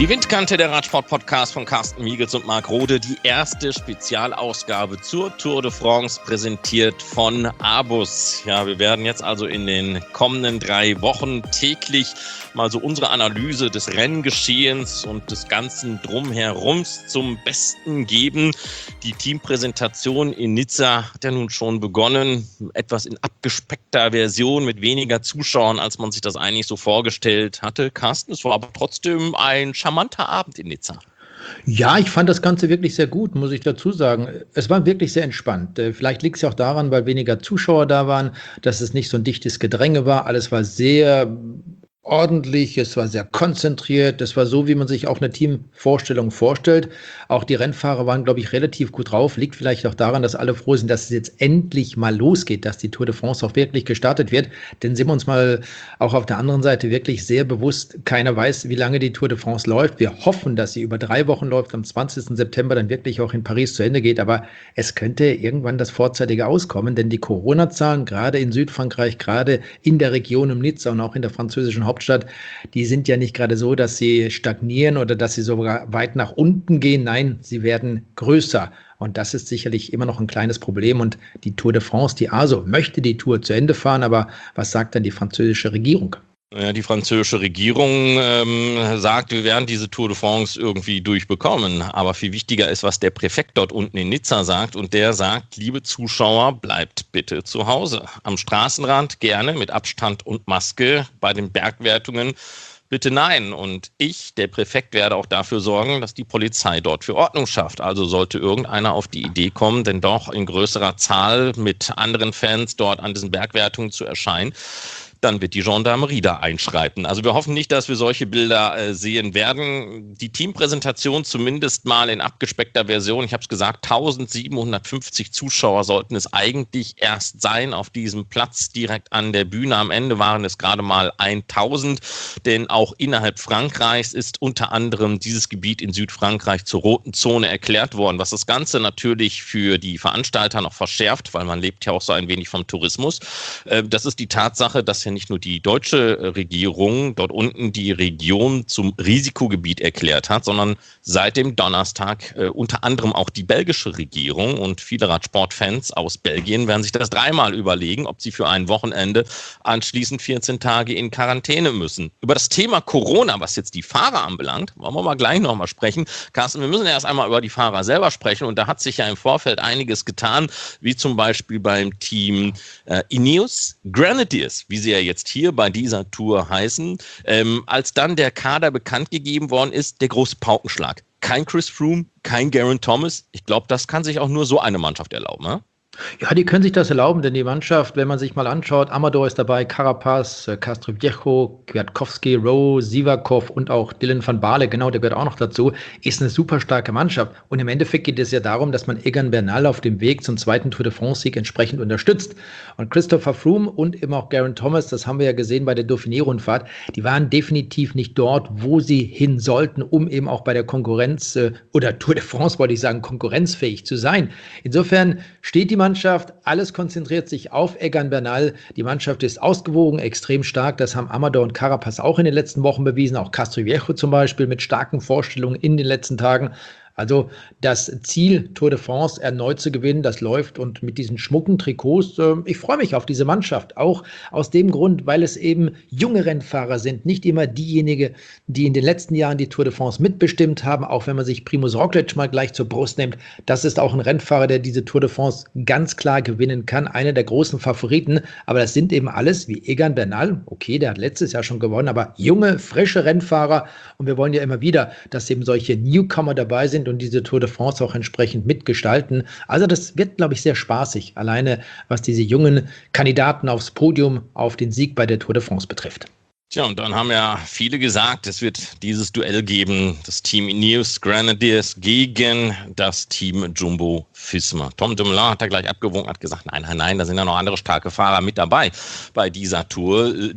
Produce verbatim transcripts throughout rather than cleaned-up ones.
Die Windkante, der Radsport-Podcast von Carsten Miegels und Marc Rode. Die erste Spezialausgabe zur Tour de France, präsentiert von Abus. Ja, wir werden jetzt also in den kommenden drei Wochen täglich mal so unsere Analyse des Renngeschehens und des ganzen Drumherums zum Besten geben. Die Teampräsentation in Nizza hat ja nun schon begonnen. Etwas in abgespeckter Version mit weniger Zuschauern, als man sich das eigentlich so vorgestellt hatte. Carsten, es war aber trotzdem ein charmanter Abend in Nizza. Ja, ich fand das Ganze wirklich sehr gut, muss ich dazu sagen. Es war wirklich sehr entspannt. Vielleicht liegt es ja auch daran, weil weniger Zuschauer da waren, dass es nicht so ein dichtes Gedränge war. Alles war sehr ordentlich, es war sehr konzentriert, es war so, wie man sich auch eine Teamvorstellung vorstellt. Auch die Rennfahrer waren, glaube ich, relativ gut drauf. Liegt vielleicht auch daran, dass alle froh sind, dass es jetzt endlich mal losgeht, dass die Tour de France auch wirklich gestartet wird. Denn sind wir uns mal auch auf der anderen Seite wirklich sehr bewusst, keiner weiß, wie lange die Tour de France läuft. Wir hoffen, dass sie über drei Wochen läuft, am zwanzigsten September dann wirklich auch in Paris zu Ende geht. Aber es könnte irgendwann das vorzeitige auskommen, denn die Corona-Zahlen, gerade in Südfrankreich, gerade in der Region um Nizza und auch in der französischen Hauptstadt, die sind ja nicht gerade so, dass sie stagnieren oder dass sie sogar weit nach unten gehen. Nein, sie werden größer. Und das ist sicherlich immer noch ein kleines Problem. Und die Tour de France, die A S O, möchte die Tour zu Ende fahren. Aber was sagt dann die französische Regierung? Ja, die französische Regierung ähm, sagt, wir werden diese Tour de France irgendwie durchbekommen. Aber viel wichtiger ist, was der Präfekt dort unten in Nizza sagt. Und der sagt, liebe Zuschauer, bleibt bitte zu Hause. Am Straßenrand gerne mit Abstand und Maske. Bei den Bergwertungen bitte nein. Und ich, der Präfekt, werde auch dafür sorgen, dass die Polizei dort für Ordnung schafft. Also sollte irgendeiner auf die Idee kommen, denn doch in größerer Zahl mit anderen Fans dort an diesen Bergwertungen zu erscheinen, dann wird die Gendarmerie da einschreiten. Also wir hoffen nicht, dass wir solche Bilder äh, sehen werden. Die Teampräsentation zumindest mal in abgespeckter Version. Ich habe es gesagt, eintausendsiebenhundertfünfzig Zuschauer sollten es eigentlich erst sein auf diesem Platz direkt an der Bühne. Am Ende waren es gerade mal tausend, denn auch innerhalb Frankreichs ist unter anderem dieses Gebiet in Südfrankreich zur roten Zone erklärt worden, was das Ganze natürlich für die Veranstalter noch verschärft, weil man lebt ja auch so ein wenig vom Tourismus. Äh, das ist die Tatsache, dass ja nicht nur die deutsche Regierung dort unten die Region zum Risikogebiet erklärt hat, sondern seit dem Donnerstag äh, unter anderem auch die belgische Regierung, und viele Radsportfans aus Belgien werden sich das dreimal überlegen, ob sie für ein Wochenende anschließend vierzehn Tage in Quarantäne müssen. Über das Thema Corona, was jetzt die Fahrer anbelangt, wollen wir mal gleich nochmal sprechen. Carsten, wir müssen erst einmal über die Fahrer selber sprechen, und da hat sich ja im Vorfeld einiges getan, wie zum Beispiel beim Team äh, Ineos Grenadiers, wie sie ja jetzt hier bei dieser Tour heißen, ähm, als dann der Kader bekannt gegeben worden ist, der große Paukenschlag. Kein Chris Froome, kein Geraint Thomas. Ich glaube, das kann sich auch nur so eine Mannschaft erlauben, ne? Ja, die können sich das erlauben, denn die Mannschaft, wenn man sich mal anschaut, Amador ist dabei, Carapaz, Castroviejo, Kwiatkowski, Rowe, Sivakov und auch Dylan van Baarle, genau, der gehört auch noch dazu, ist eine super starke Mannschaft. Und im Endeffekt geht es ja darum, dass man Egan Bernal auf dem Weg zum zweiten Tour de France-Sieg entsprechend unterstützt. Und Christopher Froome und eben auch Geraint Thomas, das haben wir ja gesehen bei der Dauphiné-Rundfahrt, die waren definitiv nicht dort, wo sie hin sollten, um eben auch bei der Konkurrenz, oder Tour de France, wollte ich sagen, konkurrenzfähig zu sein. Insofern steht die Mannschaft, alles konzentriert sich auf Egan Bernal. Die Mannschaft ist ausgewogen, extrem stark. Das haben Amador und Carapaz auch in den letzten Wochen bewiesen. Auch Castroviejo zum Beispiel mit starken Vorstellungen in den letzten Tagen. Also das Ziel, Tour de France erneut zu gewinnen, das läuft, und mit diesen schmucken Trikots, äh, ich freue mich auf diese Mannschaft, auch aus dem Grund, weil es eben junge Rennfahrer sind, nicht immer diejenigen, die in den letzten Jahren die Tour de France mitbestimmt haben, auch wenn man sich Primož Roglič mal gleich zur Brust nimmt. Das ist auch ein Rennfahrer, der diese Tour de France ganz klar gewinnen kann, einer der großen Favoriten, aber das sind eben alles wie Egan Bernal, okay, der hat letztes Jahr schon gewonnen, aber junge, frische Rennfahrer, und wir wollen ja immer wieder, dass eben solche Newcomer dabei sind und diese Tour de France auch entsprechend mitgestalten. Also das wird, glaube ich, sehr spaßig, alleine was diese jungen Kandidaten aufs Podium, auf den Sieg bei der Tour de France betrifft. Tja, und dann haben ja viele gesagt, es wird dieses Duell geben, das Team Ineos Grenadiers gegen das Team Jumbo Visma. Tom Dumoulin hat da gleich abgewogen, hat gesagt, nein, nein, nein, da sind ja noch andere starke Fahrer mit dabei bei dieser Tour.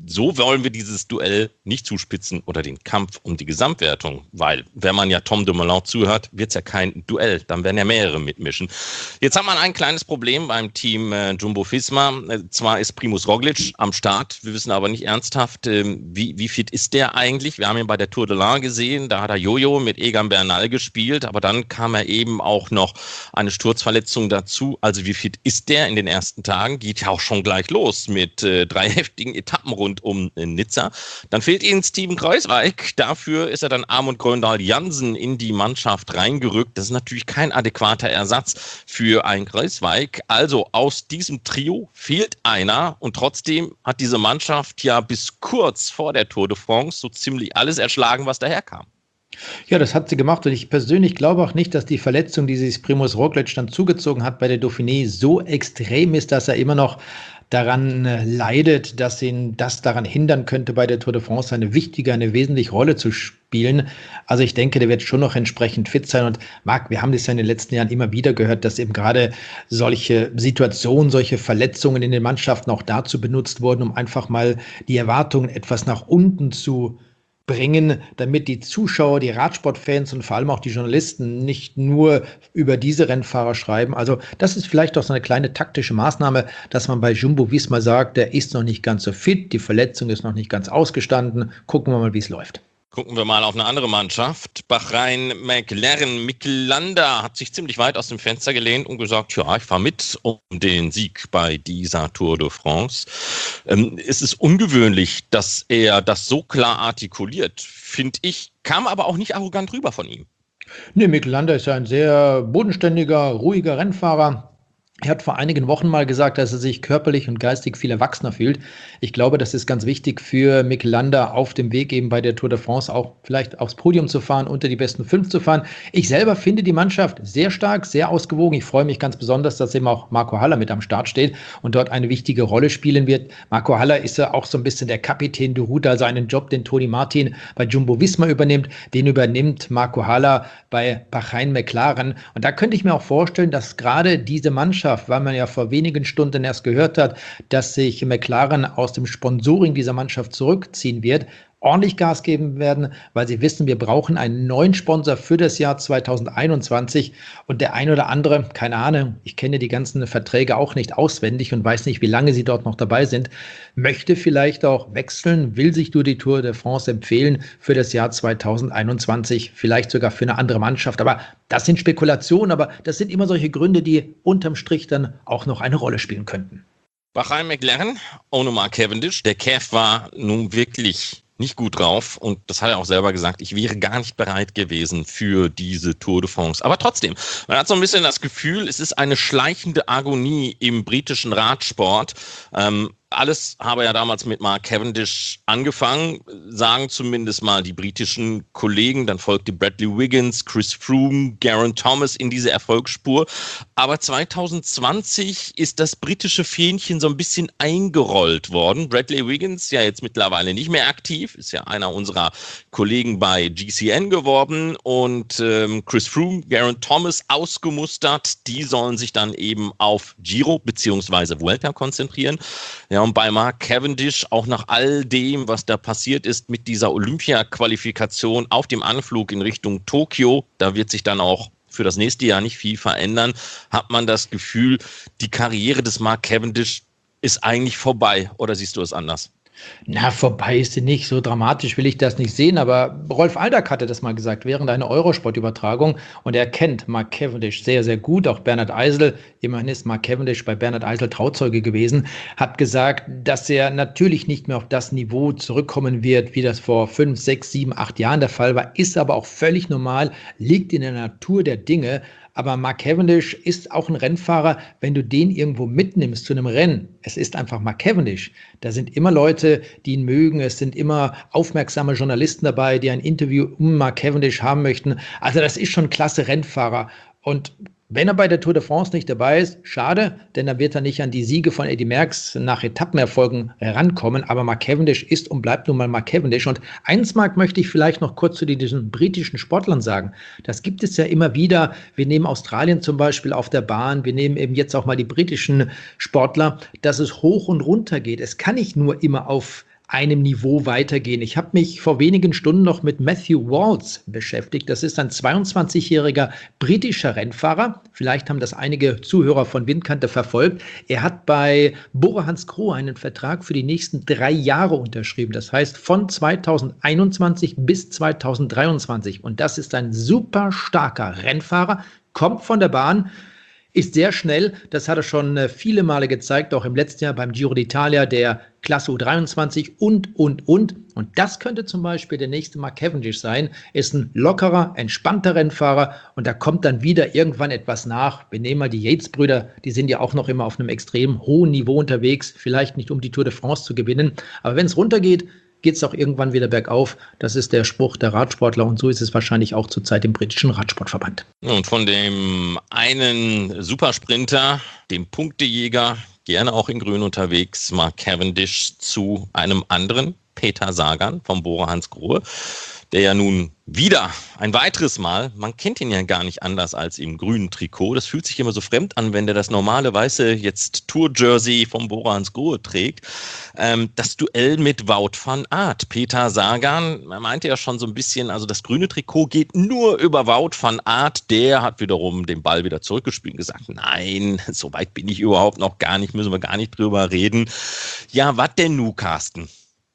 so wollen wir dieses Duell nicht zuspitzen oder den Kampf um die Gesamtwertung, weil wenn man ja Tom Dumoulin zuhört, wird es ja kein Duell, dann werden ja mehrere mitmischen. Jetzt hat man ein kleines Problem beim Team äh, Jumbo-Visma. Äh, zwar ist Primož Roglič am Start, wir wissen aber nicht ernsthaft, äh, wie, wie fit ist der eigentlich? Wir haben ihn bei der Tour de l'Ain gesehen, da hat er Jojo mit Egan Bernal gespielt, aber dann kam er eben auch noch eine Sturzverletzung dazu. Also wie fit ist der in den ersten Tagen? Geht ja auch schon gleich los mit äh, drei heftigen Etappen rund um äh, Nizza. Dann fehlt ihnen Steven Kruijswijk. Dafür ist er dann Amund Grøndal Jansen in die Mannschaft reingerückt. Das ist natürlich kein adäquater Ersatz für einen Kruijswijk. Also aus diesem Trio fehlt einer und trotzdem hat diese Mannschaft ja bis kurz vor der Tour de France so ziemlich alles erschlagen, was daherkam. Ja, das hat sie gemacht und ich persönlich glaube auch nicht, dass die Verletzung, die sich Primož Roglič dann zugezogen hat bei der Dauphiné, so extrem ist, dass er immer noch daran äh, leidet, dass ihn das daran hindern könnte, bei der Tour de France eine wichtige, eine wesentliche Rolle zu spielen. Also ich denke, der wird schon noch entsprechend fit sein. Und Marc, wir haben das ja in den letzten Jahren immer wieder gehört, dass eben gerade solche Situationen, solche Verletzungen in den Mannschaften auch dazu benutzt wurden, um einfach mal die Erwartungen etwas nach unten zu bringen, damit die Zuschauer, die Radsportfans und vor allem auch die Journalisten nicht nur über diese Rennfahrer schreiben. Also das ist vielleicht auch so eine kleine taktische Maßnahme, dass man bei Jumbo-Visma sagt, der ist noch nicht ganz so fit, die Verletzung ist noch nicht ganz ausgestanden. Gucken wir mal, wie es läuft. Gucken wir mal auf eine andere Mannschaft. Bahrain McLaren. Mikel Landa hat sich ziemlich weit aus dem Fenster gelehnt und gesagt, ja, ich fahre mit um den Sieg bei dieser Tour de France. Ähm, es ist ungewöhnlich, dass er das so klar artikuliert, finde ich, kam aber auch nicht arrogant rüber von ihm. Nee, Mikel Landa ist ja ein sehr bodenständiger, ruhiger Rennfahrer. Er hat vor einigen Wochen mal gesagt, dass er sich körperlich und geistig viel erwachsener fühlt. Ich glaube, das ist ganz wichtig für Mikel Landa auf dem Weg eben bei der Tour de France auch vielleicht aufs Podium zu fahren, unter die besten fünf zu fahren. Ich selber finde die Mannschaft sehr stark, sehr ausgewogen. Ich freue mich ganz besonders, dass eben auch Marco Haller mit am Start steht und dort eine wichtige Rolle spielen wird. Marco Haller ist ja auch so ein bisschen der Kapitän de Route, also einen Job, den Tony Martin bei Jumbo-Visma übernimmt. Den übernimmt Marco Haller bei Bahrain McLaren. Und da könnte ich mir auch vorstellen, dass gerade diese Mannschaft, weil man ja vor wenigen Stunden erst gehört hat, dass sich McLaren aus dem Sponsoring dieser Mannschaft zurückziehen wird, ordentlich Gas geben werden, weil sie wissen, wir brauchen einen neuen Sponsor für das Jahr zweitausendeinundzwanzig und der ein oder andere, keine Ahnung, ich kenne die ganzen Verträge auch nicht auswendig und weiß nicht, wie lange sie dort noch dabei sind, möchte vielleicht auch wechseln, will sich durch die Tour de France empfehlen für das Jahr zweitausendeinundzwanzig, vielleicht sogar für eine andere Mannschaft, aber das sind Spekulationen, aber das sind immer solche Gründe, die unterm Strich dann auch noch eine Rolle spielen könnten. Bahrain McLaren ohne Mark Cavendish, der Cav war nun wirklich nicht gut drauf und das hat er auch selber gesagt, ich wäre gar nicht bereit gewesen für diese Tour de France. Aber trotzdem, man hat so ein bisschen das Gefühl, es ist eine schleichende Agonie im britischen Radsport. Ähm, alles habe ja damals mit Mark Cavendish angefangen, sagen zumindest mal die britischen Kollegen. Dann folgte Bradley Wiggins, Chris Froome, Geraint Thomas in diese Erfolgsspur. Aber zweitausendzwanzig ist das britische Fähnchen so ein bisschen eingerollt worden. Bradley Wiggins ja jetzt mittlerweile nicht mehr aktiv, ist ja einer unserer Kollegen bei G C N geworden. Und ähm, Chris Froome, Geraint Thomas ausgemustert. Die sollen sich dann eben auf Giro bzw. Vuelta konzentrieren. Ja, und bei Mark Cavendish, auch nach all dem, was da passiert ist mit dieser Olympia-Qualifikation auf dem Anflug in Richtung Tokio, da wird sich dann auch für das nächste Jahr nicht viel verändern, hat man das Gefühl, die Karriere des Mark Cavendish ist eigentlich vorbei. Oder siehst du es anders? Na, vorbei ist sie nicht. So dramatisch will ich das nicht sehen. Aber Rolf Aldag hatte das mal gesagt während einer Eurosport-Übertragung. Und er kennt Mark Cavendish sehr, sehr gut. Auch Bernhard Eisel, immerhin ist Mark Cavendish bei Bernhard Eisel Trauzeuge gewesen, hat gesagt, dass er natürlich nicht mehr auf das Niveau zurückkommen wird, wie das vor fünf, sechs, sieben, acht Jahren der Fall war. Ist aber auch völlig normal, liegt in der Natur der Dinge. Aber Mark Cavendish ist auch ein Rennfahrer, wenn du den irgendwo mitnimmst zu einem Rennen. Es ist einfach Mark Cavendish. Da sind immer Leute, die ihn mögen. Es sind immer aufmerksame Journalisten dabei, die ein Interview um Mark Cavendish haben möchten. Also das ist schon ein klasse Rennfahrer. Und wenn er bei der Tour de France nicht dabei ist, schade, denn dann wird er nicht an die Siege von Eddy Merckx nach Etappenerfolgen herankommen. Aber Mark Cavendish ist und bleibt nun mal Mark Cavendish. Und eins, Marc, möchte ich vielleicht noch kurz zu diesen britischen Sportlern sagen. Das gibt es ja immer wieder. Wir nehmen Australien zum Beispiel auf der Bahn. Wir nehmen eben jetzt auch mal die britischen Sportler, dass es hoch und runter geht. Es kann nicht nur immer auf einem Niveau weitergehen. Ich habe mich vor wenigen Stunden noch mit Matthew Walls beschäftigt. Das ist ein zweiundzwanzigjähriger britischer Rennfahrer. Vielleicht haben das einige Zuhörer von Windkante verfolgt. Er hat bei Bora Hansgrohe einen Vertrag für die nächsten drei Jahre unterschrieben. Das heißt von zweitausendeinundzwanzig bis zweitausenddreiundzwanzig. Und das ist ein super starker Rennfahrer, kommt von der Bahn, ist sehr schnell, das hat er schon viele Male gezeigt, auch im letzten Jahr beim Giro d'Italia, der Klasse U dreiundzwanzig und, und, und. Und das könnte zum Beispiel der nächste Mark Cavendish sein. Ist ein lockerer, entspannter Rennfahrer und da kommt dann wieder irgendwann etwas nach. Wir nehmen mal die Yates-Brüder, die sind ja auch noch immer auf einem extrem hohen Niveau unterwegs, vielleicht nicht um die Tour de France zu gewinnen, aber wenn es runtergeht, geht es auch irgendwann wieder bergauf. Das ist der Spruch der Radsportler und so ist es wahrscheinlich auch zurzeit im britischen Radsportverband. Und von dem einen Supersprinter, dem Punktejäger, gerne auch in Grün unterwegs, Mark Cavendish, zu einem anderen, Peter Sagan vom Bora Hansgrohe, der ja nun wieder ein weiteres Mal, man kennt ihn ja gar nicht anders als im grünen Trikot. Das fühlt sich immer so fremd an, wenn der das normale weiße jetzt Tour-Jersey vom Bora Hansgrohe trägt. Ähm, das Duell mit Wout van Aert. Peter Sagan, er meinte ja schon so ein bisschen, also das grüne Trikot geht nur über Wout van Aert. Der hat wiederum den Ball wieder zurückgespielt und gesagt, nein, so weit bin ich überhaupt noch gar nicht, müssen wir gar nicht drüber reden. Ja, was denn nu, Carsten?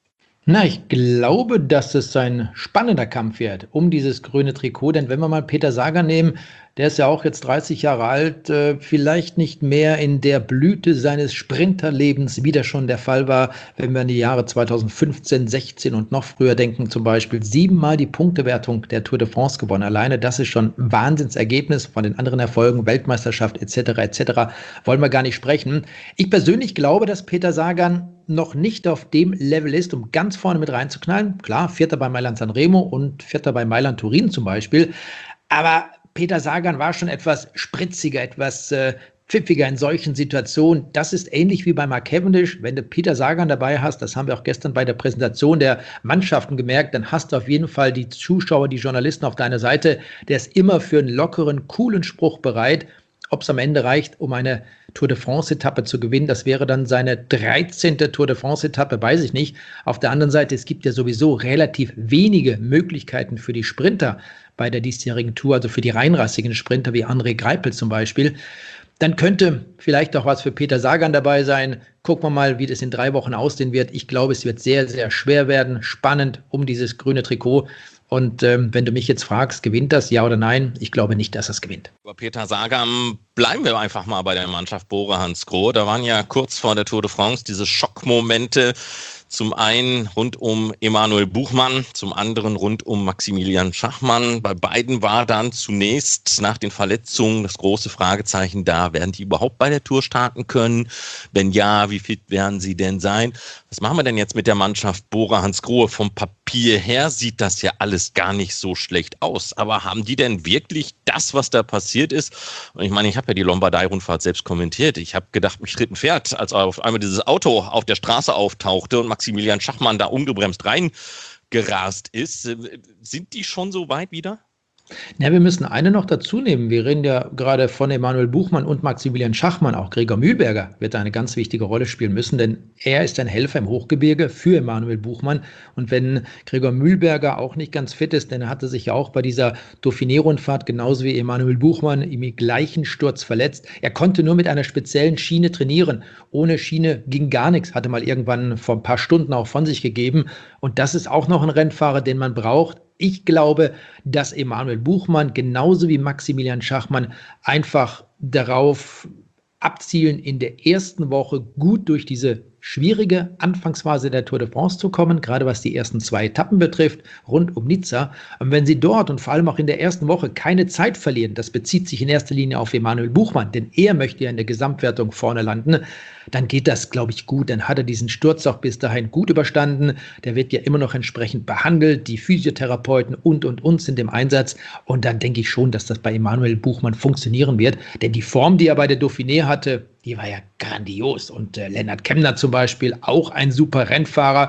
Na, ich glaube, dass es ein spannender Kampf wird um dieses grüne Trikot, denn wenn wir mal Peter Sagan nehmen, der ist ja auch jetzt dreißig Jahre alt, äh, vielleicht nicht mehr in der Blüte seines Sprinterlebens, wie das schon der Fall war, wenn wir an die Jahre zweitausendfünfzehn, sechzehn und noch früher denken, zum Beispiel siebenmal die Punktewertung der Tour de France gewonnen. Alleine das ist schon ein Wahnsinnsergebnis. Von den anderen Erfolgen, Weltmeisterschaft et cetera et cetera wollen wir gar nicht sprechen. Ich persönlich glaube, dass Peter Sagan noch nicht auf dem Level ist, um ganz vorne mit reinzuknallen. Klar, Vierter bei Mailand-San Remo und Vierter bei Mailand-Turin zum Beispiel. Aber Peter Sagan war schon etwas spritziger, etwas äh, pfiffiger in solchen Situationen. Das ist ähnlich wie bei Mark Cavendish. Wenn du Peter Sagan dabei hast, das haben wir auch gestern bei der Präsentation der Mannschaften gemerkt, dann hast du auf jeden Fall die Zuschauer, die Journalisten auf deiner Seite. Der ist immer für einen lockeren, coolen Spruch bereit. Ob es am Ende reicht, um eine Tour de France-Etappe zu gewinnen, das wäre dann seine dreizehnte Tour de France-Etappe, weiß ich nicht. Auf der anderen Seite, es gibt ja sowieso relativ wenige Möglichkeiten für die Sprinter bei der diesjährigen Tour, also für die reinrassigen Sprinter wie André Greipel zum Beispiel. Dann könnte vielleicht auch was für Peter Sagan dabei sein. Gucken wir mal, wie das in drei Wochen aussehen wird. Ich glaube, es wird sehr, sehr schwer werden, spannend um dieses grüne Trikot. Und ähm, wenn du mich jetzt fragst, gewinnt das, ja oder nein? Ich glaube nicht, dass es gewinnt. Über Peter Sagan bleiben wir einfach mal bei der Mannschaft Bora Hansgrohe. Da waren ja kurz vor der Tour de France diese Schockmomente. Zum einen rund um Emanuel Buchmann, zum anderen rund um Maximilian Schachmann. Bei beiden war dann zunächst nach den Verletzungen das große Fragezeichen da, werden die überhaupt bei der Tour starten können? Wenn ja, wie fit werden sie denn sein? Was machen wir denn jetzt mit der Mannschaft Bora Hansgrohe? Vom Papier her sieht das ja alles gar nicht so schlecht aus. Aber haben die denn wirklich das, was da passiert ist? Und ich meine, ich habe ja die Lombardei-Rundfahrt selbst kommentiert. Ich habe gedacht, mich tritt ein Pferd, als auf einmal dieses Auto auf der Straße auftauchte und Maximilian Schachmann da ungebremst reingerast ist. Sind die schon so weit wieder? Ja, wir müssen eine noch dazu nehmen. Wir reden ja gerade von Emanuel Buchmann und Maximilian Schachmann. Auch Gregor Mühlberger wird da eine ganz wichtige Rolle spielen müssen, denn er ist ein Helfer im Hochgebirge für Emanuel Buchmann. Und wenn Gregor Mühlberger auch nicht ganz fit ist, denn er hatte sich ja auch bei dieser Dauphiné-Rundfahrt genauso wie Emanuel Buchmann im gleichen Sturz verletzt. Er konnte nur mit einer speziellen Schiene trainieren. Ohne Schiene ging gar nichts, hatte mal irgendwann vor ein paar Stunden auch von sich gegeben. Und das ist auch noch ein Rennfahrer, den man braucht. Ich glaube, dass Emanuel Buchmann genauso wie Maximilian Schachmann einfach darauf abzielen, in der ersten Woche gut durch diese schwierige Anfangsphase der Tour de France zu kommen, gerade was die ersten zwei Etappen betrifft, rund um Nizza. Und wenn sie dort und vor allem auch in der ersten Woche keine Zeit verlieren, das bezieht sich in erster Linie auf Emanuel Buchmann, denn er möchte ja in der Gesamtwertung vorne landen, dann geht das, glaube ich, gut. Dann hat er diesen Sturz auch bis dahin gut überstanden. Der wird ja immer noch entsprechend behandelt. Die Physiotherapeuten und, und, und sind im Einsatz. Und dann denke ich schon, dass das bei Emanuel Buchmann funktionieren wird. Denn die Form, die er bei der Dauphiné hatte, die war ja grandios. Und äh, Lennart Kemner zum Beispiel, auch ein super Rennfahrer.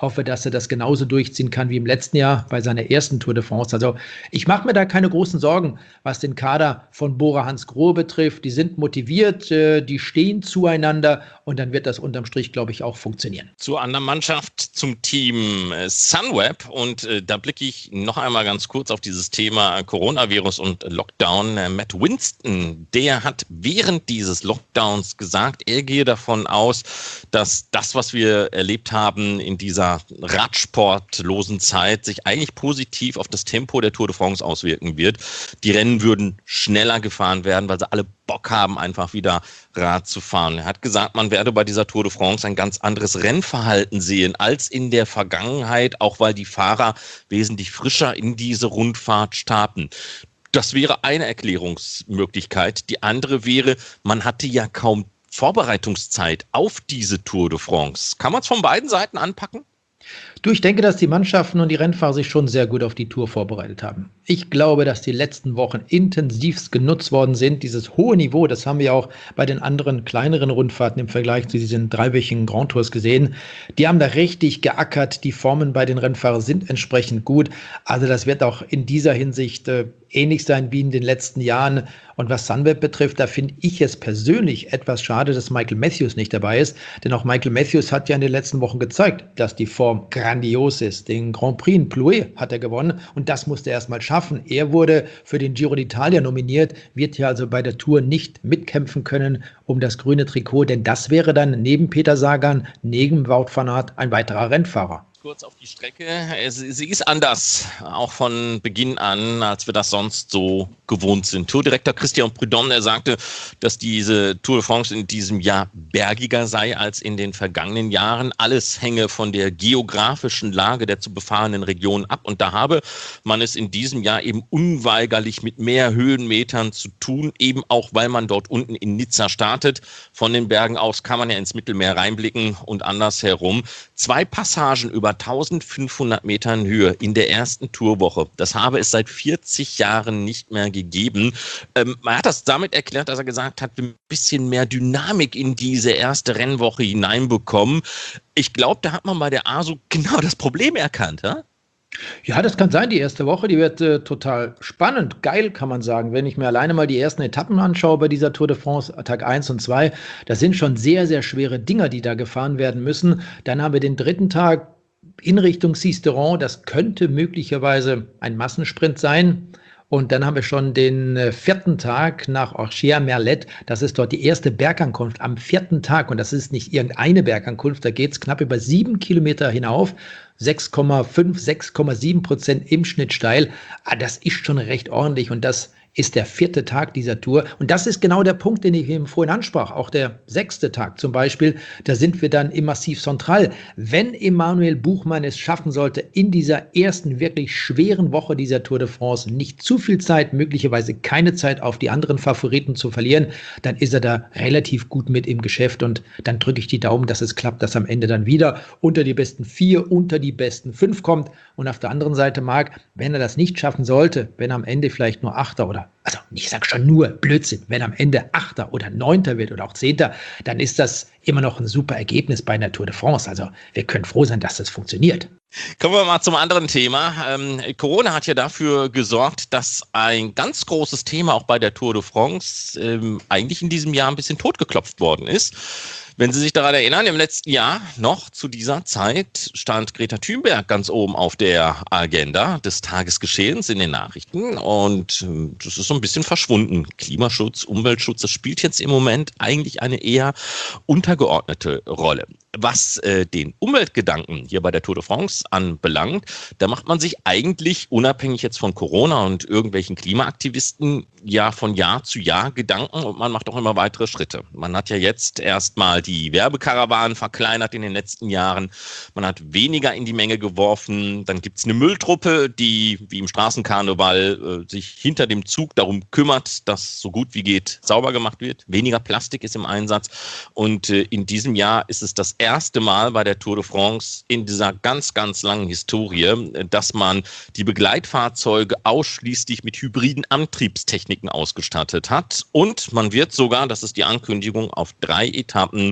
hoffe, dass er das genauso durchziehen kann wie im letzten Jahr bei seiner ersten Tour de France. Also ich mache mir da keine großen Sorgen, was den Kader von Bora Hansgrohe betrifft. Die sind motiviert, die stehen zueinander und dann wird das unterm Strich, glaube ich, auch funktionieren. Zur anderen Mannschaft, zum Team Sunweb, und äh, da blicke ich noch einmal ganz kurz auf dieses Thema Coronavirus und Lockdown. Äh, Matt Winston, der hat während dieses Lockdowns gesagt, er gehe davon aus, dass das, was wir erlebt haben in dieser radsportlosen Zeit, sich eigentlich positiv auf das Tempo der Tour de France auswirken wird. Die Rennen würden schneller gefahren werden, weil sie alle Bock haben, einfach wieder Rad zu fahren. Er hat gesagt, man werde bei dieser Tour de France ein ganz anderes Rennverhalten sehen als in der Vergangenheit, auch weil die Fahrer wesentlich frischer in diese Rundfahrt starten. Das wäre eine Erklärungsmöglichkeit. Die andere wäre, man hatte ja kaum Vorbereitungszeit auf diese Tour de France. Kann man es von beiden Seiten anpacken? Du, ich denke, dass die Mannschaften und die Rennfahrer sich schon sehr gut auf die Tour vorbereitet haben. Ich glaube, dass die letzten Wochen intensivst genutzt worden sind. Dieses hohe Niveau, das haben wir auch bei den anderen kleineren Rundfahrten im Vergleich zu diesen dreiwöchigen Grand Tours gesehen. Die haben da richtig geackert. Die Formen bei den Rennfahrern sind entsprechend gut. Also das wird auch in dieser Hinsicht äh, ähnlich sein wie in den letzten Jahren. Und was Sunweb betrifft, da finde ich es persönlich etwas schade, dass Michael Matthews nicht dabei ist. Denn auch Michael Matthews hat ja in den letzten Wochen gezeigt, dass die Form grandios ist. Den Grand Prix in Plouay hat er gewonnen und das musste er erst mal schaffen. Er wurde für den Giro d'Italia nominiert, wird ja also bei der Tour nicht mitkämpfen können um das grüne Trikot, denn das wäre dann neben Peter Sagan, neben Wout van Aert ein weiterer Rennfahrer. Kurz auf die Strecke. Sie ist anders, auch von Beginn an, als wir das sonst so gewohnt sind. Tourdirektor Christian Prudhomme, er sagte, dass diese Tour de France in diesem Jahr bergiger sei als in den vergangenen Jahren. Alles hänge von der geografischen Lage der zu befahrenen Region ab. Und da habe man es in diesem Jahr eben unweigerlich mit mehr Höhenmetern zu tun, eben auch, weil man dort unten in Nizza startet. Von den Bergen aus kann man ja ins Mittelmeer reinblicken und andersherum. Zwei Passagen über eintausendfünfhundert Metern Höhe in der ersten Tourwoche. Das habe es seit vierzig Jahren nicht mehr gegeben. Ähm, man hat das damit erklärt, dass er gesagt hat, wir ein bisschen mehr Dynamik in diese erste Rennwoche hineinbekommen. Ich glaube, da hat man bei der A S O genau das Problem erkannt, ja? Ja, das kann sein. Die erste Woche, die wird äh, total spannend, geil, kann man sagen. Wenn ich mir alleine mal die ersten Etappen anschaue bei dieser Tour de France, Tag eins und zwei, das sind schon sehr, sehr schwere Dinger, die da gefahren werden müssen. Dann haben wir den dritten Tag in Richtung Sisteron. Das könnte möglicherweise ein Massensprint sein. Und dann haben wir schon den äh, vierten Tag nach Orchier-Merlet. Das ist dort die erste Bergankunft am vierten Tag. Und das ist nicht irgendeine Bergankunft. Da geht es knapp über sieben Kilometer hinauf. sechs Komma fünf, sechs Komma sieben Prozent im Schnitt steil. Ah, das ist schon recht ordentlich. Und das ist der vierte Tag dieser Tour. Und das ist genau der Punkt, den ich eben vorhin ansprach. Auch der sechste Tag zum Beispiel, da sind wir dann im Massiv Central. Wenn Emanuel Buchmann es schaffen sollte, in dieser ersten wirklich schweren Woche dieser Tour de France nicht zu viel Zeit, möglicherweise keine Zeit auf die anderen Favoriten zu verlieren, dann ist er da relativ gut mit im Geschäft. Und dann drücke ich die Daumen, dass es klappt, dass am Ende dann wieder unter die besten vier, unter die besten fünf kommt. Und auf der anderen Seite, Marc, wenn er das nicht schaffen sollte, wenn er am Ende vielleicht nur Achter oder Also ich sage schon nur Blödsinn, wenn am Ende Achter oder Neunter wird oder auch Zehnter, dann ist das immer noch ein super Ergebnis bei einer Tour de France. Also wir können froh sein, dass das funktioniert. Kommen wir mal zum anderen Thema. Ähm, Corona hat ja dafür gesorgt, dass ein ganz großes Thema auch bei der Tour de France ähm, eigentlich in diesem Jahr ein bisschen totgeklopft worden ist. Wenn Sie sich daran erinnern, im letzten Jahr noch zu dieser Zeit stand Greta Thunberg ganz oben auf der Agenda des Tagesgeschehens in den Nachrichten und das ist so ein bisschen verschwunden. Klimaschutz, Umweltschutz, das spielt jetzt im Moment eigentlich eine eher untergeordnete Rolle. Was äh, den Umweltgedanken hier bei der Tour de France anbelangt, da macht man sich eigentlich unabhängig jetzt von Corona und irgendwelchen Klimaaktivisten ja von Jahr zu Jahr Gedanken und man macht auch immer weitere Schritte. Man hat ja jetzt erstmal die Werbekarawanen verkleinert in den letzten Jahren. Man hat weniger in die Menge geworfen. Dann gibt es eine Mülltruppe, die wie im Straßenkarneval äh, sich hinter dem Zug darum kümmert, dass so gut wie geht sauber gemacht wird. Weniger Plastik ist im Einsatz und äh, in diesem Jahr ist es das erste Mal bei der Tour de France in dieser ganz, ganz langen Historie, dass man die Begleitfahrzeuge ausschließlich mit hybriden Antriebstechniken ausgestattet hat. Und man wird sogar, das ist die Ankündigung, auf drei Etappen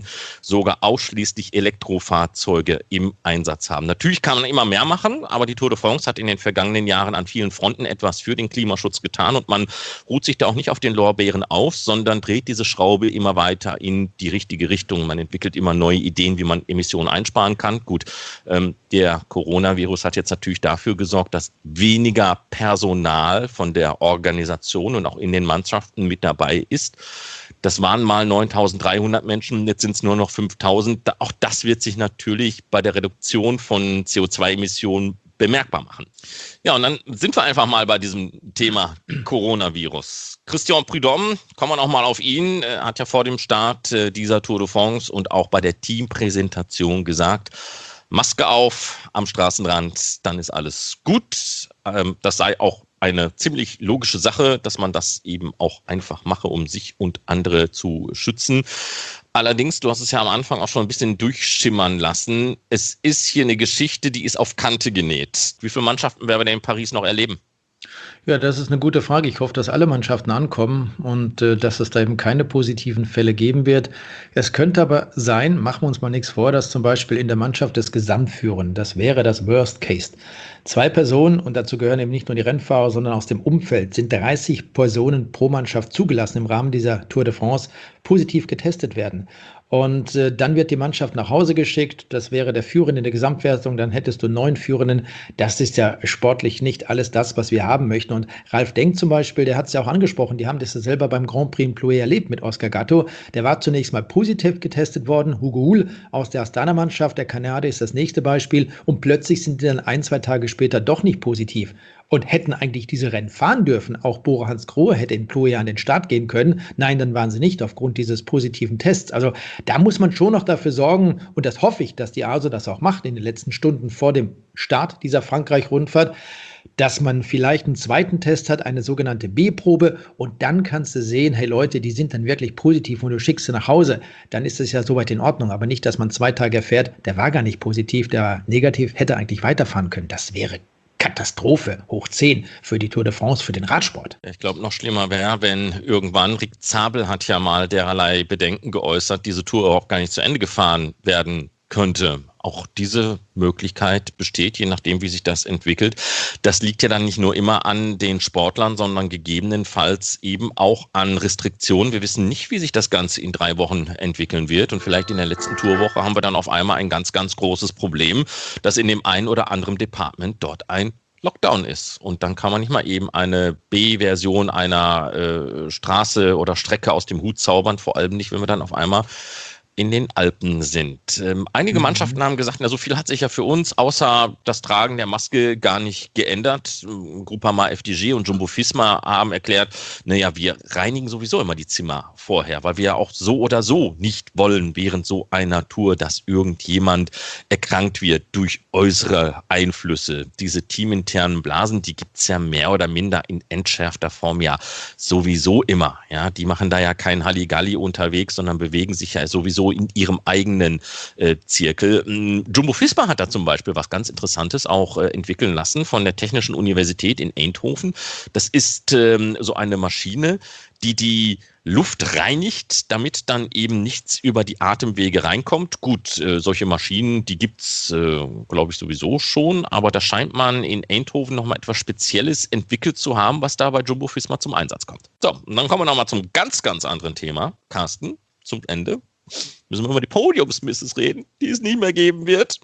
Rennen sogar ausschließlich Elektrofahrzeuge im Einsatz haben. Natürlich kann man immer mehr machen, aber die Tour de France hat in den vergangenen Jahren an vielen Fronten etwas für den Klimaschutz getan und man ruht sich da auch nicht auf den Lorbeeren auf, sondern dreht diese Schraube immer weiter in die richtige Richtung. Man entwickelt immer neue Ideen, wie man Emissionen einsparen kann. Gut, ähm, der Coronavirus hat jetzt natürlich dafür gesorgt, dass weniger Personal von der Organisation und auch in den Mannschaften mit dabei ist. Das waren mal neuntausenddreihundert Menschen, jetzt sind es nur noch fünftausend. Auch das wird sich natürlich bei der Reduktion von C O zwei Emissionen bemerkbar machen. Ja, und dann sind wir einfach mal bei diesem Thema Coronavirus. Christian Prudhomme, kommen wir noch mal auf ihn, er hat ja vor dem Start dieser Tour de France und auch bei der Teampräsentation gesagt, Maske auf am Straßenrand, dann ist alles gut. Das sei auch eine ziemlich logische Sache, dass man das eben auch einfach mache, um sich und andere zu schützen. Allerdings, du hast es ja am Anfang auch schon ein bisschen durchschimmern lassen, es ist hier eine Geschichte, die ist auf Kante genäht. Wie viele Mannschaften werden wir denn in Paris noch erleben? Ja, das ist eine gute Frage. Ich hoffe, dass alle Mannschaften ankommen und äh, dass es da eben keine positiven Fälle geben wird. Es könnte aber sein, machen wir uns mal nichts vor, dass zum Beispiel in der Mannschaft des Gesamtführenden, das wäre das Worst Case, zwei Personen, und dazu gehören eben nicht nur die Rennfahrer, sondern aus dem Umfeld, sind dreißig Personen pro Mannschaft zugelassen im Rahmen dieser Tour de France, positiv getestet werden. Und äh, dann wird die Mannschaft nach Hause geschickt. Das wäre der Führende in der Gesamtwertung. Dann hättest du neun Führenden. Das ist ja sportlich nicht alles das, was wir haben möchten. Und Ralf Denk zum Beispiel, der hat es ja auch angesprochen. Die haben das ja selber beim Grand Prix in Plouay erlebt mit Oscar Gatto. Der war zunächst mal positiv getestet worden. Hugo Hull aus der Astana-Mannschaft, der Kanadier, ist das nächste Beispiel. Und plötzlich sind die dann ein, zwei Tage später doch nicht positiv. Und hätten eigentlich diese Rennen fahren dürfen. Auch Bora Hansgrohe hätte in Plouay an den Start gehen können. Nein, dann waren sie nicht aufgrund dieses positiven Tests. Also da muss man schon noch dafür sorgen, und das hoffe ich, dass die A S O das auch macht in den letzten Stunden vor dem Start dieser Frankreich-Rundfahrt, dass man vielleicht einen zweiten Test hat, eine sogenannte B-Probe, und dann kannst du sehen, hey Leute, die sind dann wirklich positiv und du schickst sie nach Hause, dann ist es ja soweit in Ordnung, aber nicht, dass man zwei Tage erfährt, der war gar nicht positiv, der war negativ, hätte eigentlich weiterfahren können. Das wäre Katastrophe, hoch zehn für die Tour de France, für den Radsport. Ich glaube, noch schlimmer wäre, wenn irgendwann, Rick Zabel hat ja mal derlei Bedenken geäußert, diese Tour überhaupt gar nicht zu Ende gefahren werden könnte. Auch diese Möglichkeit besteht, je nachdem, wie sich das entwickelt. Das liegt ja dann nicht nur immer an den Sportlern, sondern gegebenenfalls eben auch an Restriktionen. Wir wissen nicht, wie sich das Ganze in drei Wochen entwickeln wird. Und vielleicht in der letzten Tourwoche haben wir dann auf einmal ein ganz, ganz großes Problem, dass in dem einen oder anderen Department dort ein Lockdown ist. Und dann kann man nicht mal eben eine B-Version einer äh, Straße oder Strecke aus dem Hut zaubern, vor allem nicht, wenn wir dann auf einmal in den Alpen sind. Ähm, einige mhm. Mannschaften haben gesagt, na, so viel hat sich ja für uns außer das Tragen der Maske gar nicht geändert. Groupama F D G und Jumbo-Visma haben erklärt, naja, wir reinigen sowieso immer die Zimmer vorher, weil wir ja auch so oder so nicht wollen während so einer Tour, dass irgendjemand erkrankt wird durch äußere Einflüsse. Diese teaminternen Blasen, die gibt's ja mehr oder minder in entschärfter Form ja sowieso immer. Ja, die machen da ja kein Halligalli unterwegs, sondern bewegen sich ja sowieso in ihrem eigenen äh, Zirkel. Jumbo-Visma hat da zum Beispiel was ganz Interessantes auch äh, entwickeln lassen von der Technischen Universität in Eindhoven. Das ist ähm, so eine Maschine, die die Luft reinigt, damit dann eben nichts über die Atemwege reinkommt. Gut, äh, solche Maschinen, die gibt's, äh, glaube ich, sowieso schon, aber da scheint man in Eindhoven nochmal etwas Spezielles entwickelt zu haben, was da bei Jumbo-Visma zum Einsatz kommt. So, und dann kommen wir nochmal zum ganz, ganz anderen Thema, Carsten, zum Ende. Müssen wir über die Podiumsmisses reden, die es nie mehr geben wird.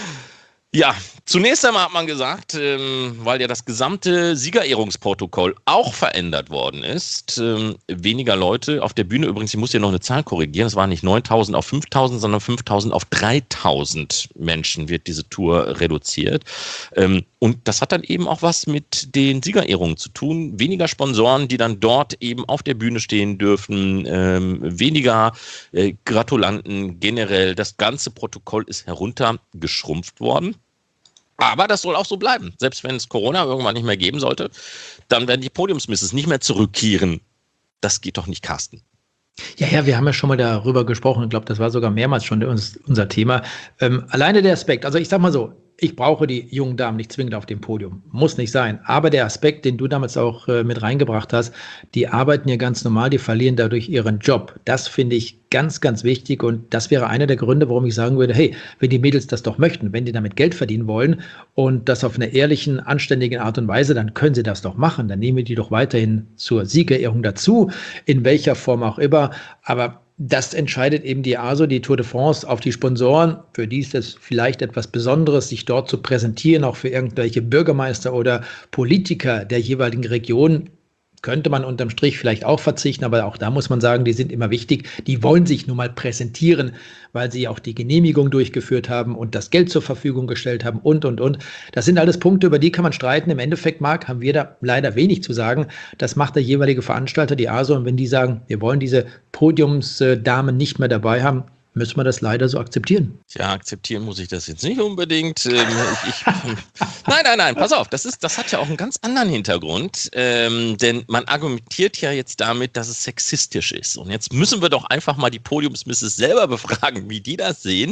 Ja, zunächst einmal hat man gesagt, ähm, weil ja das gesamte Siegerehrungsprotokoll auch verändert worden ist, ähm, weniger Leute auf der Bühne. Übrigens, ich muss hier noch eine Zahl korrigieren, es waren nicht neuntausend auf fünftausend, sondern fünftausend auf dreitausend Menschen wird diese Tour reduziert. Ähm, und das hat dann eben auch was mit den Siegerehrungen zu tun. Weniger Sponsoren, die dann dort eben auf der Bühne stehen dürfen, ähm, weniger äh, Gratulanten generell. Das ganze Protokoll ist heruntergeschrumpft worden. Aber das soll auch so bleiben. Selbst wenn es Corona irgendwann nicht mehr geben sollte, dann werden die Podiumsmisses nicht mehr zurückkehren. Das geht doch nicht, Carsten. Ja, ja, wir haben ja schon mal darüber gesprochen. Ich glaube, das war sogar mehrmals schon unser Thema. Ähm, alleine der Aspekt, also ich sag mal so, ich brauche die jungen Damen nicht zwingend auf dem Podium. Muss nicht sein. Aber der Aspekt, den du damals auch äh, mit reingebracht hast, die arbeiten ja ganz normal, die verlieren dadurch ihren Job. Das finde ich ganz, ganz wichtig. Und das wäre einer der Gründe, warum ich sagen würde, hey, wenn die Mädels das doch möchten, wenn die damit Geld verdienen wollen und das auf einer ehrlichen, anständigen Art und Weise, dann können sie das doch machen. Dann nehmen wir die doch weiterhin zur Siegerehrung dazu, in welcher Form auch immer. Aber das entscheidet eben die A S O, die Tour de France, auf die Sponsoren. Für die ist es vielleicht etwas Besonderes, sich dort zu präsentieren, auch für irgendwelche Bürgermeister oder Politiker der jeweiligen Region. Könnte man unterm Strich vielleicht auch verzichten, aber auch da muss man sagen, die sind immer wichtig. Die wollen sich nun mal präsentieren, weil sie auch die Genehmigung durchgeführt haben und das Geld zur Verfügung gestellt haben und, und, und. Das sind alles Punkte, über die kann man streiten. Im Endeffekt, Marc, haben wir da leider wenig zu sagen. Das macht der jeweilige Veranstalter, die A S O. Und wenn die sagen, wir wollen diese Podiumsdamen nicht mehr dabei haben, müssen wir das leider so akzeptieren. Ja, akzeptieren muss ich das jetzt nicht unbedingt. Ähm, ich, ich, nein, nein, nein, pass auf, das ist, das hat ja auch einen ganz anderen Hintergrund, ähm, denn man argumentiert ja jetzt damit, dass es sexistisch ist. Und jetzt müssen wir doch einfach mal die Podiumsmisses selber befragen, wie die das sehen.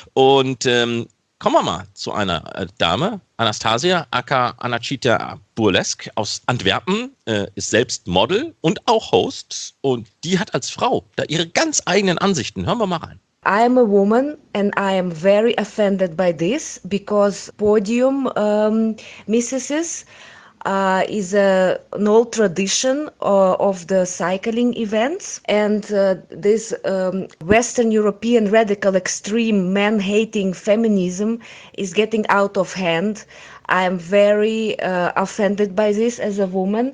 Und ähm, kommen wir mal zu einer äh, Dame, Anastasia, aka Anachita Burlesk aus Antwerpen, äh, ist selbst Model und auch Host. Und die hat als Frau da ihre ganz eigenen Ansichten. Hören wir mal rein. I'm a woman and I am very offended by this because podium um, missuses uh, is a, an old tradition uh, of the cycling events, and uh, this um, Western European radical extreme man-hating feminism is getting out of hand. I am very uh, offended by this as a woman.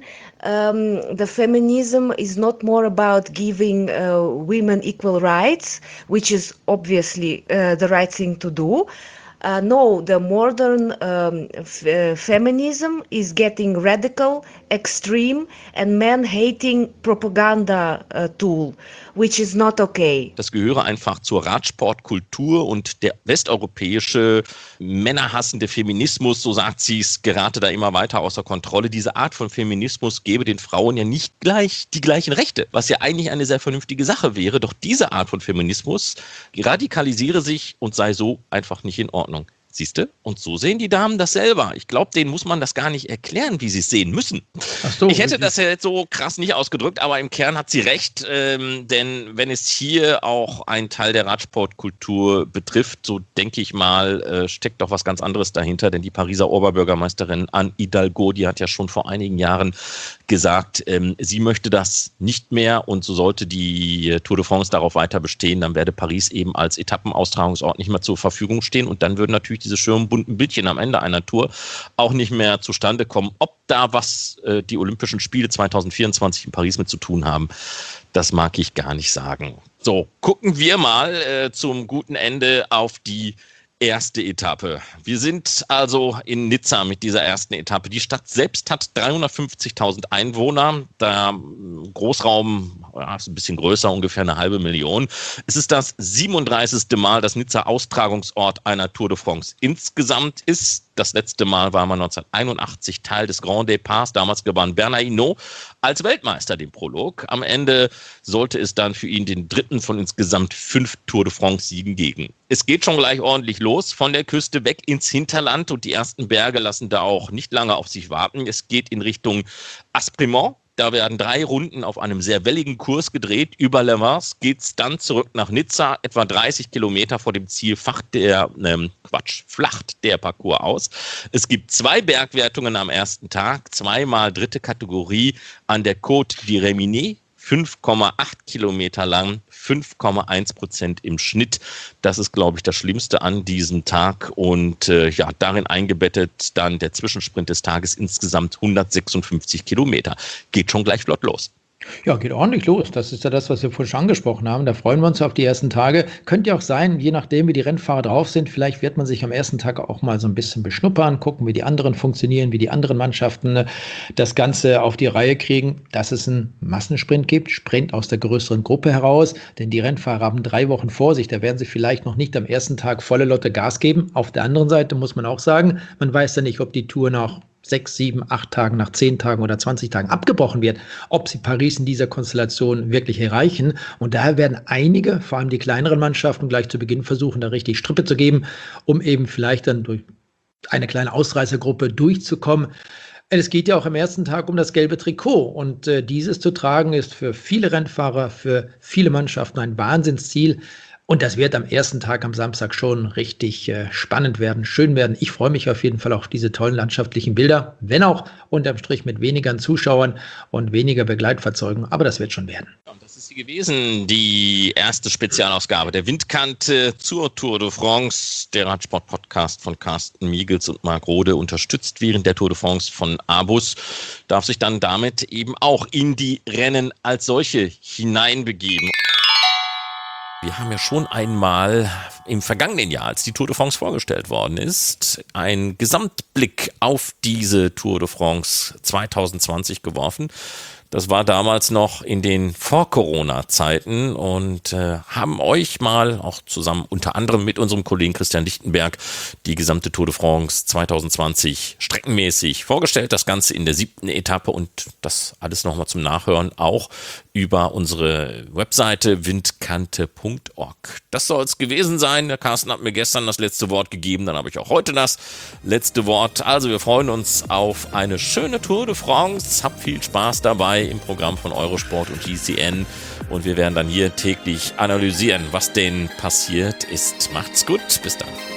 Um, the feminism is not more about giving uh, women equal rights, which is obviously uh, the right thing to do. Uh, no, the modern um, f- uh, feminism is getting radical, extreme, and man-hating propaganda uh, tool, which is not okay. Das gehöre einfach zur Radsportkultur und der westeuropäische männerhassende Feminismus, so sagt sie es, gerate da immer weiter außer Kontrolle. Diese Art von Feminismus gebe den Frauen ja nicht gleich die gleichen Rechte, was ja eigentlich eine sehr vernünftige Sache wäre. Doch diese Art von Feminismus radikalisiere sich und sei so einfach nicht in Ordnung. Siehst du? Und so sehen die Damen das selber. Ich glaube, denen muss man das gar nicht erklären, wie sie es sehen müssen. Ach so, ich hätte das ja jetzt so krass nicht ausgedrückt, aber im Kern hat sie recht. Ähm, denn wenn es hier auch einen Teil der Radsportkultur betrifft, so denke ich mal, äh, steckt doch was ganz anderes dahinter. Denn die Pariser Oberbürgermeisterin Anne Hidalgo, die hat ja schon vor einigen Jahren gesagt, ähm, sie möchte das nicht mehr. Und so sollte die Tour de France darauf weiter bestehen, dann werde Paris eben als Etappenaustragungsort nicht mehr zur Verfügung stehen. Und dann würden natürlich diese schönen bunten Bildchen am Ende einer Tour auch nicht mehr zustande kommen. Ob da was äh, die Olympischen Spiele zwanzig vierundzwanzig in Paris mit zu tun haben, das mag ich gar nicht sagen. So, gucken wir mal äh, zum guten Ende auf die erste Etappe. Wir sind also in Nizza mit dieser ersten Etappe. Die Stadt selbst hat dreihundertfünfzigtausend Einwohner. Der Großraum ja, ist ein bisschen größer, ungefähr eine halbe Million. Es ist das siebenunddreißigste Mal, dass Nizza Austragungsort einer Tour de France insgesamt ist. Das letzte Mal war man neunzehnhunderteinundachtzig Teil des Grand Départs. Damals gewann Bernard Hinault als Weltmeister den Prolog. Am Ende sollte es dann für ihn den dritten von insgesamt fünf Tour de France-Siegen geben. Es geht schon gleich ordentlich los, von der Küste weg ins Hinterland und die ersten Berge lassen da auch nicht lange auf sich warten. Es geht in Richtung Aspremont. Da werden drei Runden auf einem sehr welligen Kurs gedreht. Über Le Mans geht es dann zurück nach Nizza. Etwa dreißig Kilometer vor dem Ziel facht der, ähm, Quatsch, flacht der Parcours aus. Es gibt zwei Bergwertungen am ersten Tag, zweimal dritte Kategorie an der Côte d'Iremine. fünf Komma acht Kilometer lang, fünf Komma eins Prozent im Schnitt. Das ist, glaube ich, das Schlimmste an diesem Tag. Und äh, ja, darin eingebettet dann der Zwischensprint des Tages, insgesamt hundertsechsundfünfzig Kilometer. Geht schon gleich flott los. Ja, geht ordentlich los. Das ist ja das, was wir vorhin schon angesprochen haben. Da freuen wir uns auf die ersten Tage. Könnte ja auch sein, je nachdem, wie die Rennfahrer drauf sind, vielleicht wird man sich am ersten Tag auch mal so ein bisschen beschnuppern, gucken, wie die anderen funktionieren, wie die anderen Mannschaften das Ganze auf die Reihe kriegen. Dass es einen Massensprint gibt, Sprint aus der größeren Gruppe heraus, denn die Rennfahrer haben drei Wochen vor sich. Da werden sie vielleicht noch nicht am ersten Tag volle Lotte Gas geben. Auf der anderen Seite muss man auch sagen, man weiß ja nicht, ob die Tour noch sechs, sieben, acht Tagen, nach zehn Tagen oder zwanzig Tagen abgebrochen wird, ob sie Paris in dieser Konstellation wirklich erreichen. Und daher werden einige, vor allem die kleineren Mannschaften, gleich zu Beginn versuchen, da richtig Strippe zu geben, um eben vielleicht dann durch eine kleine Ausreißergruppe durchzukommen. Es geht ja auch am ersten Tag um das gelbe Trikot und äh, dieses zu tragen ist für viele Rennfahrer, für viele Mannschaften ein Wahnsinnsziel. Und das wird am ersten Tag am Samstag schon richtig äh, spannend werden, schön werden. Ich freue mich auf jeden Fall auf diese tollen landschaftlichen Bilder, wenn auch unterm Strich mit weniger Zuschauern und weniger Begleitfahrzeugen, aber das wird schon werden. Und das ist sie gewesen, die erste Spezialausgabe der Windkante zur Tour de France, der Radsport-Podcast von Carsten Miegels und Marc Rode, unterstützt während der Tour de France von Abus, darf sich dann damit eben auch in die Rennen als solche hineinbegeben. Wir haben ja schon einmal im vergangenen Jahr, als die Tour de France vorgestellt worden ist, einen Gesamtblick auf diese Tour de France zwanzig zwanzig geworfen. Das war damals noch in den Vor-Corona-Zeiten und äh, haben euch mal, auch zusammen unter anderem mit unserem Kollegen Christian Lichtenberg, die gesamte Tour de France zwanzig zwanzig streckenmäßig vorgestellt. Das Ganze in der siebten Etappe und das alles nochmal zum Nachhören auch über unsere Webseite windkante punkt org. Das soll es gewesen sein. Der Carsten hat mir gestern das letzte Wort gegeben, dann habe ich auch heute das letzte Wort. Also wir freuen uns auf eine schöne Tour de France. Habt viel Spaß dabei im Programm von Eurosport und G C N und wir werden dann hier täglich analysieren, was denn passiert ist. Macht's gut, bis dann.